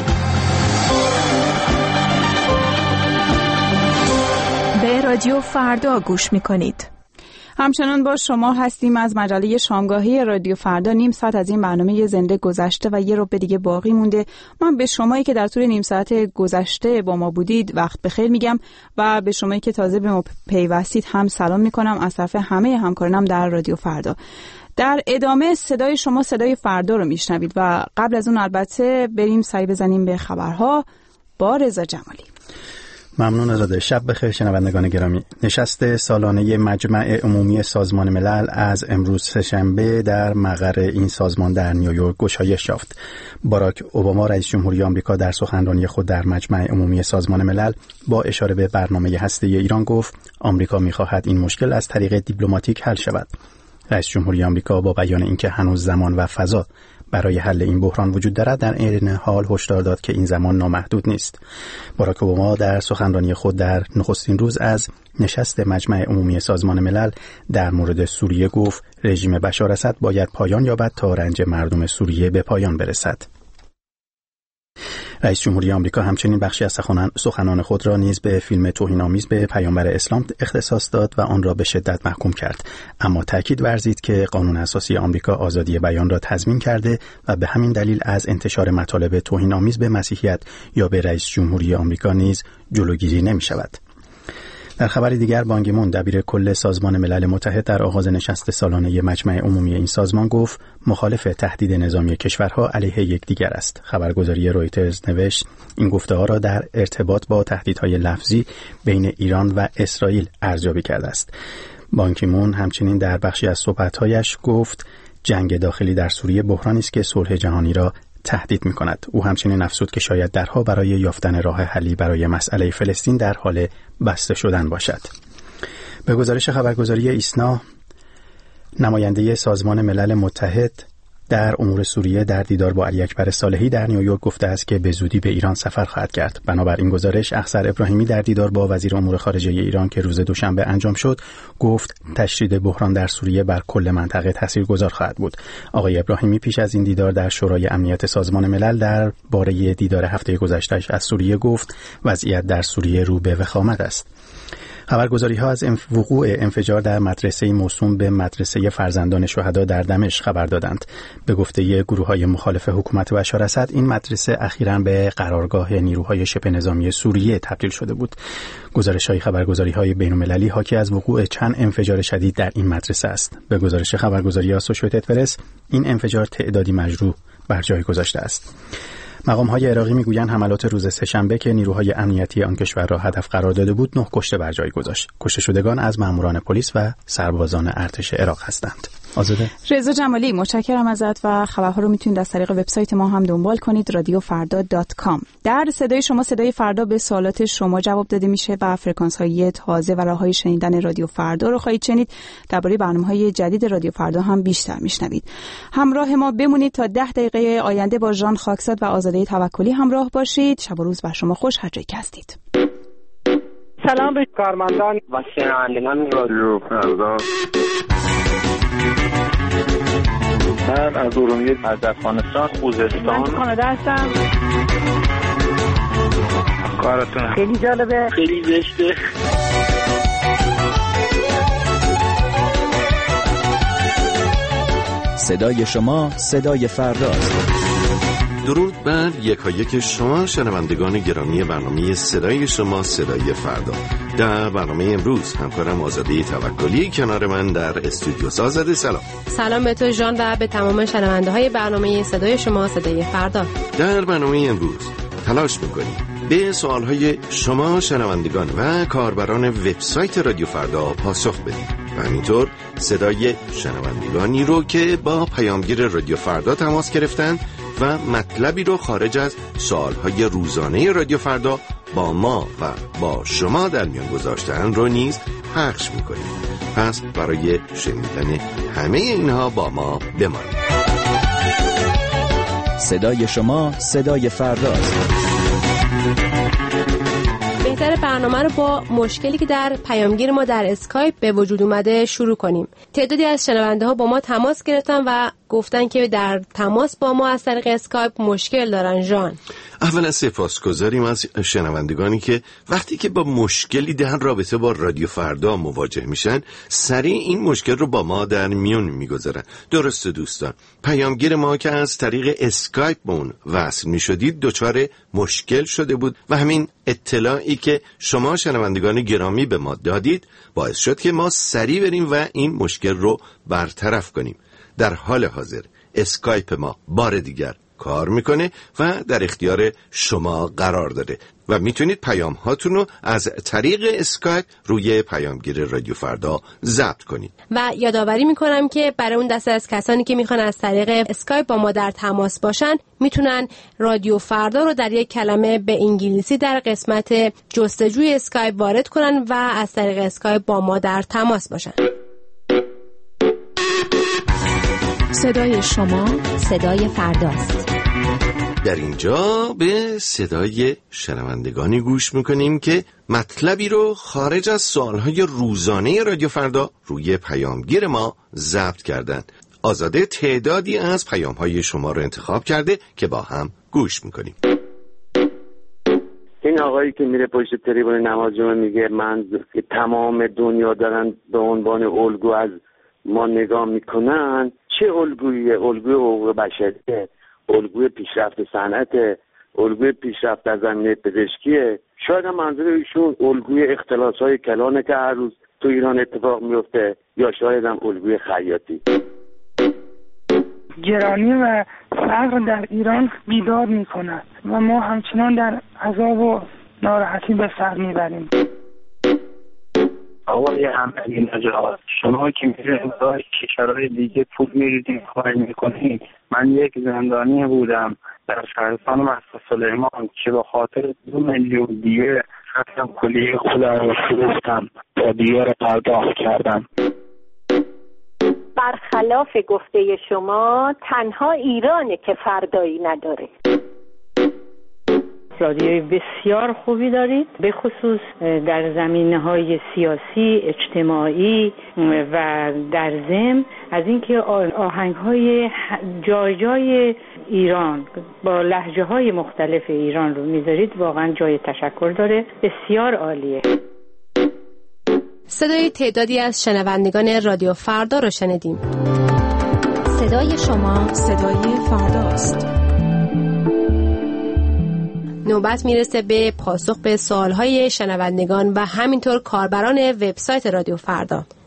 به رادیو فردا گوش میکنید. همچنان با شما هستیم از مجله شامگاهی رادیو فردا. نیم ساعت از این برنامه زنده گذشته و یه رو به دیگه باقی مونده. من به شمایی که در طول نیم ساعت گذشته با ما بودید وقت بخیر میگم و به شمایی که تازه به ما پیوستید هم سلام میکنم از طرف همه همکارانم در رادیو فردا. در ادامه صدای شما صدای فردا رو میشنوید و قبل از اون البته بریم سری بزنیم به خبرها با رضا جمالی. ممنون آزاده. شب بخیر شنوندگان گرامی. نشست سالانه مجمع عمومی سازمان ملل از امروز سه‌شنبه در مقر این سازمان در نیویورک گشایش یافت. باراک اوباما رئیس جمهوری آمریکا در سخنرانی خود در مجمع عمومی سازمان ملل با اشاره به برنامه هسته‌ای ایران گفت آمریکا می‌خواهد این مشکل از طریق دیپلماتیک حل شود. رئیس جمهوری آمریکا با بیان اینکه هنوز زمان و فضا برای حل این بحران وجود دارد در عین حال هشدار داد که این زمان نامحدود نیست. باراک اوباما در سخنرانی خود در نخستین روز از نشست مجمع عمومی سازمان ملل در مورد سوریه گفت رژیم بشار اسد باید پایان یابد تا رنج مردم سوریه به پایان برسد. رئیس جمهوری آمریکا همچنین بخشی از سخنان خود را نیز به فیلم توهین‌آمیز به پیامبر اسلام اختصاص داد و آن را به شدت محکوم کرد، اما تاکید ورزید که قانون اساسی آمریکا آزادی بیان را تضمین کرده و به همین دلیل از انتشار مطالب توهین‌آمیز به مسیحیت یا به رئیس جمهوری آمریکا نیز جلوگیری نمی‌شود. در خبر دیگر بان کی مون دبیر کل سازمان ملل متحد در آغاز نشست سالانه مجمع عمومی این سازمان گفت مخالف تهدید نظامی کشورها علیه یکدیگر است. خبرگزاری رویترز نوشت این گفته‌ها را در ارتباط با تهدیدهای لفظی بین ایران و اسرائیل ارزیابی کرده است. بان کی مون همچنین در بخشی از صحبت‌هایش گفت جنگ داخلی در سوریه بحرانی است که صلح جهانی را تهدید می‌کند. او همچنین افزود که شاید درها برای یافتن راه حلی برای مسئله فلسطین در حال بسته شدن باشد. به گزارش خبرگزاری ایسنا، نماینده سازمان ملل متحد در امور سوریه در دیدار با علی اکبر صالحی در نیویورک گفته است که به زودی به ایران سفر خواهد کرد. بنابراین گزارش اخضر ابراهیمی در دیدار با وزیر امور خارجه ایران که روز دوشنبه انجام شد گفت تشدید بحران در سوریه بر کل منطقه تاثیرگذار خواهد بود. آقای ابراهیمی پیش از این دیدار در شورای امنیت سازمان ملل در باره دیدار هفته گذشته‌اش از سوریه گفت وضعیت در سوریه رو به وخامت است. خبرگزاری‌ها از وقوع انفجار در مدرسه موسوم به مدرسه فرزندان شهدا در دمشق خبر دادند. به گفته گروه‌های مخالف حکومت بشار اسد این مدرسه اخیراً به قرارگاه نیروهای شبه نظامی سوریه تبدیل شده بود. گزارش‌های خبرگزاری‌های بین‌المللی حاکی از وقوع چند انفجار شدید در این مدرسه است. به گزارش خبرگزاری آسوشییتد پرس این انفجار تعدادی مجروح بر جای گذاشته است. مقام‌های عراقی میگویند حملات روز سه‌شنبه که نیروهای امنیتی آن کشور را هدف قرار داده بود، نه کشته بر جای گذاشت. کشته شدگان از ماموران پلیس و سربازان ارتش عراق هستند. آزاده. رضا جمالی، متشکرم ازت و خبرها رو میتونید از طریق وبسایت ما هم دنبال کنید، رادیو فردا دات کام. در صدای شما صدای فردا به سوالات شما جواب داده میشه و فرکانس‌های تازه و راه‌های شنیدن رادیو فردا رو خواهید شنید. درباره برنامه‌های جدید رادیو فردا هم بیشتر میشنوید. همراه ما بمونید تا ده دقیقه آینده با ژان خاکزاد و آزاده توکلی همراه باشید. شب و روز بر شما خوش، هر جایی که هستید. سلام به کارمندان و شنوندگان رادیو فردا. من از ارومیه از افغانستان خوزستان من کانادا هستم. کارتون خیلی جالبه، خیلی زشته. صدای شما صدای فرداست. درود بر یکایک شما شنوندگان گرامی برنامه صدای شما صدای فردا. در برنامه امروز همکارم آزاده توکلی کنار من در استودیو. آزاده سلام. سلام به تو ژان و به تمام شنونده های برنامه صدای شما صدای فردا. در برنامه امروز تلاش میکنیم به سوالهای شما شنوندگان و کاربران وبسایت رادیو فردا پاسخ بدیم و همینطور صدای شنوندگانی رو که با پیامگیر رادیو فردا تماس گرفتن و مطلبی رو خارج از سوالهای روزانه رادیو فردا با ما و با شما در میان گذاشتن رو نیز پخش میکنیم. پس برای شنیدن همه اینها با ما بمانید. صدای شما صدای فرداست. بهتر برنامه رو با مشکلی که در پیامگیر ما در اسکایپ به وجود اومده شروع کنیم. تعدادی از شنونده ها با ما تماس گرفتن و گفتن که در تماس با ما از طریق اسکایپ مشکل دارن. ژان، اولا سپاسگزاریم از شنوندگانی که وقتی که با مشکلی در رابطه با رادیو فردا مواجه میشن سریع این مشکل رو با ما در میون میگذارن. درسته دوستان، پیامگیر ما که از طریق اسکایپ با اون وصل میشدید دچار مشکل شده بود و همین اطلاعی که شما شنوندگان گرامی به ما دادید باعث شد که ما سریع بریم و این مشکل رو برطرف کنیم. در حال حاضر اسکایپ ما بار دیگر کار میکنه و در اختیار شما قرار داره و میتونید پیام هاتون رو از طریق اسکایپ روی پیامگیر رادیو فردا ضبط کنید. و یادآوری میکنم که برای اون دسته از کسانی که میخوان از طریق اسکایپ با ما در تماس باشن میتونن رادیو فردا رو در یک کلمه به انگلیسی در قسمت جستجوی اسکایپ وارد کنن و از طریق اسکایپ با ما در تماس باشن. صدای شما صدای فرداست. در اینجا به صدای شنوندگانی گوش میکنیم که مطلبی رو خارج از سوالهای روزانه رادیو فردا روی پیامگیر ما ضبط کردن. آزاده تعدادی از پیامهای شما رو انتخاب کرده که با هم گوش میکنیم. این آقایی که میره پشت تریبون نماز جمعه میگه من که تمام دنیا دارن به عنوان الگو از ما نگاه میکنن، چه الگویه؟ الگوی حقوق بشریه، الگوی پیشرفت صنعت، الگوی پیشرفت در زمینه پزشکیه. شاید هم منظور ایشون الگوی اختلاس‌های کلانه که هر روز تو ایران اتفاق میفته، یا شاید هم الگوی خیاطی. گرانی و فقر در ایران بیدار میکنند و ما همچنان در عذاب و ناراحتی به سر میبریم. آقای احمدی نژاد، شما که میره امضای کشورهای دیگه پول میریدین خواهی میکنین. من یک زندانی بودم در شهرستان مهسا سلیمان که به خاطر دو میلیون دیگه رفتم کلیه خودم رو فروختم تا دیگه رو پرداخت کردم. برخلاف گفته شما تنها ایرانه که فردایی نداره. رادیوی بسیار خوبی دارید، به خصوص در زمینه‌های سیاسی، اجتماعی و در ضمن از اینکه آهنگ‌های جای جای ایران با لهجه‌های مختلف ایران رو می‌ذارید، واقعا جای تشکر داره. بسیار عالیه. صدای تعدادی از شنوندگان رادیو فردا رو شنیدیم. صدای شما صدای فرداست. نوبت میرسه به پاسخ به سوالهای شنوندگان و همینطور کاربران وبسایت رادیو فردا.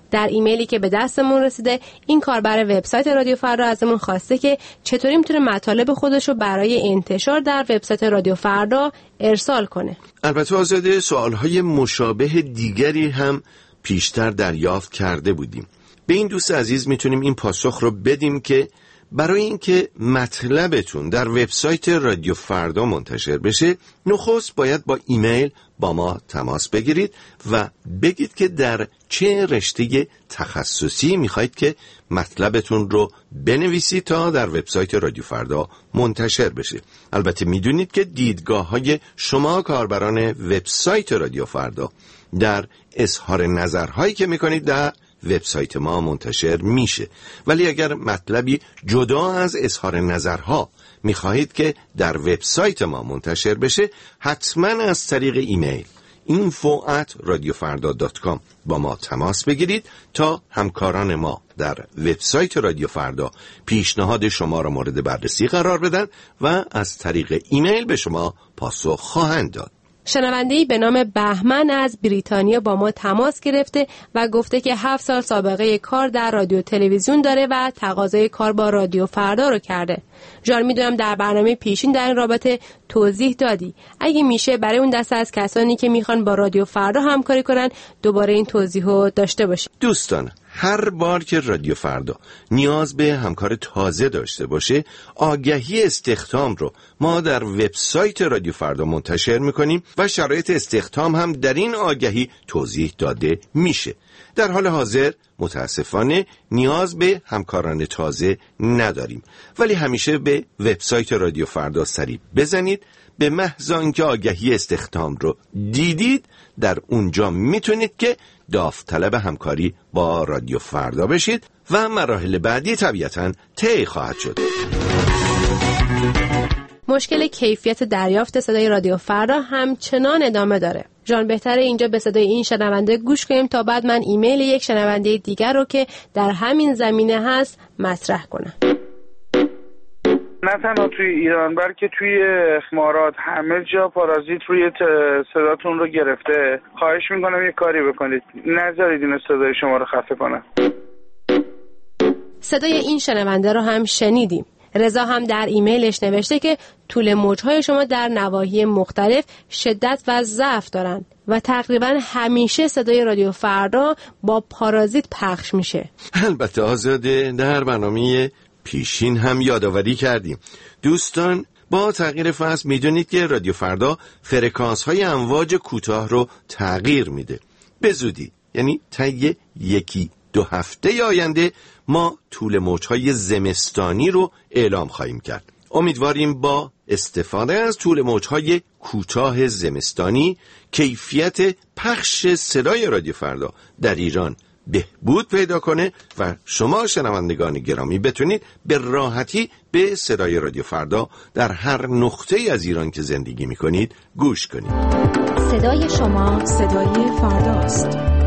در ایمیلی که به دستمون رسیده این کاربر وبسایت رادیو فردا ازمون خواسته که چطوری میتونه مطالب خودش رو برای انتشار در وبسایت رادیو فردا ارسال کنه. البته آزاده سوالهای مشابه دیگری هم پیشتر دریافت کرده بودیم. به این دوست عزیز میتونیم این پاسخ رو بدیم که برای اینکه مطلبتون در وبسایت رادیو فردا منتشر بشه، نخست باید با ایمیل با ما تماس بگیرید و بگید که در چه رشته تخصصی میخواید که مطلبتون رو بنویسید تا در وبسایت رادیو فردا منتشر بشه. البته میدونید که دیدگاه‌های شما کاربران وبسایت رادیو فردا در اظهار نظرهایی که میکنید در وبسایت ما منتشر میشه، ولی اگر مطلبی جدا از اظهار نظرها میخواهید که در وبسایت ما منتشر بشه، حتما از طریق ایمیل info at radiofarda dot com با ما تماس بگیرید تا همکاران ما در وبسایت رادیو فردا پیشنهاد شما را مورد بررسی قرار بدن و از طریق ایمیل به شما پاسخ خواهند داد. شنونده‌ای به نام بهمن از بریتانیا با ما تماس گرفته و گفته که هفت سال سابقه کار در رادیو تلویزیون داره و تقاضای کار با رادیو فردا رو کرده. جان میدونم در برنامه پیشین در این رابطه توضیح دادی. اگه میشه برای اون دسته از کسانی که میخوان با رادیو فردا همکاری کنن دوباره این توضیح رو داشته باشید. دوستان، هر بار که رادیو فردا نیاز به همکار تازه داشته باشه، آگهی استخدام رو ما در وبسایت رادیو فردا منتشر میکنیم و شرایط استخدام هم در این آگهی توضیح داده میشه. در حال حاضر متاسفانه نیاز به همکاران تازه نداریم، ولی همیشه به وبسایت رادیو فردا سری بزنید. به محض آنکه آگهی استخدام رو دیدید، در اونجا میتونید که داوطلب همکاری با رادیو فردا بشید و مراحل بعدی طبیعتاً طی خواهد شد. مشکل کیفیت دریافت صدای رادیو فردا همچنان ادامه داره. جان بهتره اینجا به صدای این شنونده گوش کنیم تا بعد من ایمیل یک شنونده دیگر رو که در همین زمینه هست مطرح کنم. نه تنها توی ایران بلکه توی امارات همه جا پارازیت روی صداتون رو گرفته. خواهش میکنم یه کاری بکنید، نذارید این صدای شما رو خفه کنم. صدای این شنونده رو هم شنیدیم. رضا هم در ایمیلش نوشته که طول موجهای شما در نواحی مختلف شدت و ضعف دارن و تقریبا همیشه صدای رادیو فردا با پارازیت پخش میشه. البته آزاده در برنامه پیشین هم یادآوری کردیم. دوستان، با تغییر فصل میدونید که رادیو فردا فرکانس های امواج کوتاه رو تغییر میده. به زودی، یعنی طی یکی دو هفته آینده ما طول موجهای زمستانی رو اعلام خواهیم کرد. امیدواریم با استفاده از طول موجهای کوتاه زمستانی کیفیت پخش صدای رادیو فردا در ایران بهبود پیدا کنه و شما شنوندگان گرامی بتونید به راحتی به صدای رادیو فردا در هر نقطه‌ای از ایران که زندگی می‌کنید گوش کنید. صدای شما صدای فرداست.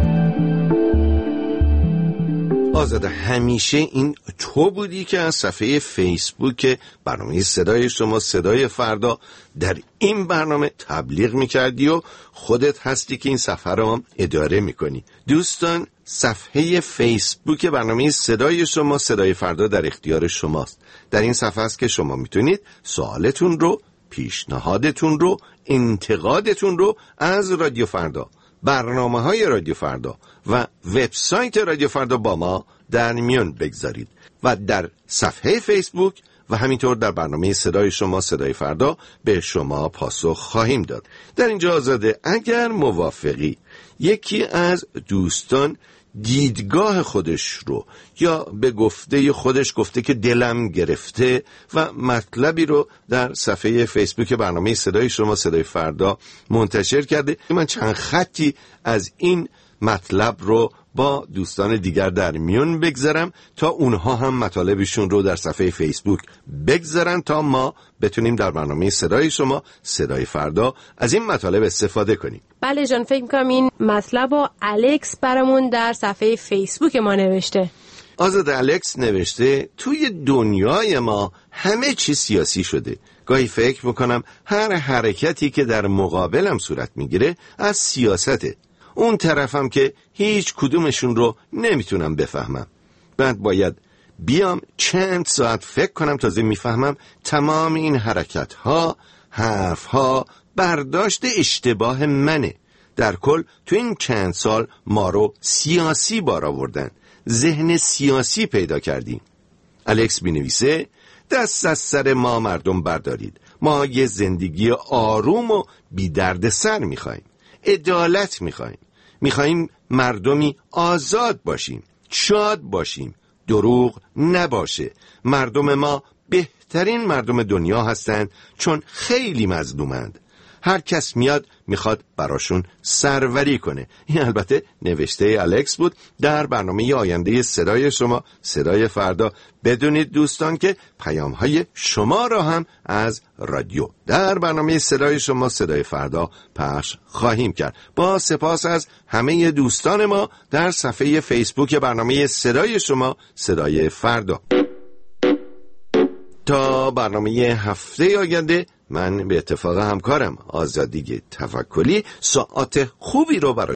آزاده، همیشه این تو بودی که از صفحه فیسبوک برنامه صدای شما صدای فردا در این برنامه تبلیغ میکردی و خودت هستی که این صفحه رو هم اداره میکنی. دوستان، صفحه فیسبوک برنامه صدای شما صدای فردا در اختیار شماست. در این صفحه است که شما میتونید سوالتون رو، پیشنهادتون رو، انتقادتون رو از رادیو فردا، برنامه های رادیو فردا و وبسایت رادیو فردا با ما در میون بگذارید و در صفحه فیسبوک و همینطور در برنامه صدای شما صدای فردا به شما پاسخ خواهیم داد. در اینجا آزاده، اگر موافقی یکی از دوستان دیدگاه خودش رو یا به گفته خودش گفته که دلم گرفته و مطلبی رو در صفحه فیسبوک برنامه صدای شما صدای فردا منتشر کرده، من چند خطی از این مطلب رو با دوستان دیگر در میون بگذارم تا اونها هم مطالبشون رو در صفحه فیسبوک بگذارن تا ما بتونیم در برنامه صدای شما صدای فردا از این مطالب استفاده کنیم. بله جان، فکر می‌کنم این مطلب رو الکس برامون در صفحه فیسبوک ما نوشته. آزاد الکس نوشته توی دنیای ما همه چی سیاسی شده. گاهی فکر میکنم هر حرکتی که در مقابلم صورت میگیره از سیاسته. اون طرفم که هیچ کدومشون رو نمیتونم بفهمم. بعد باید بیام چند ساعت فکر کنم تازه میفهمم تمام این حرکت ها، حرف ها برداشت اشتباه منه. در کل تو این چند سال ما رو سیاسی بار آوردن، ذهن سیاسی پیدا کردیم. الکس بینویسه دست از سر ما مردم بردارید. ما یه زندگی آروم و بی درد سر میخوایم. عدالت میخوایم. میخوایم مردمی آزاد باشیم، شاد باشیم، دروغ نباشه. مردم ما بهترین مردم دنیا هستند چون خیلی مظلومند. هر کس میاد میخواد براشون سروری کنه. این البته نوشته الکس بود در برنامه آینده صدای شما، صدای فردا. بدونید دوستان که پیام‌های شما را هم از رادیو در برنامه صدای شما، صدای فردا پخش خواهیم کرد. با سپاس از همه دوستان ما در صفحه فیسبوک برنامه صدای شما، صدای فردا. تا برنامه هفته آینده، من به اتفاق همکارم آزادی توکلی ساعت خوبی رو برای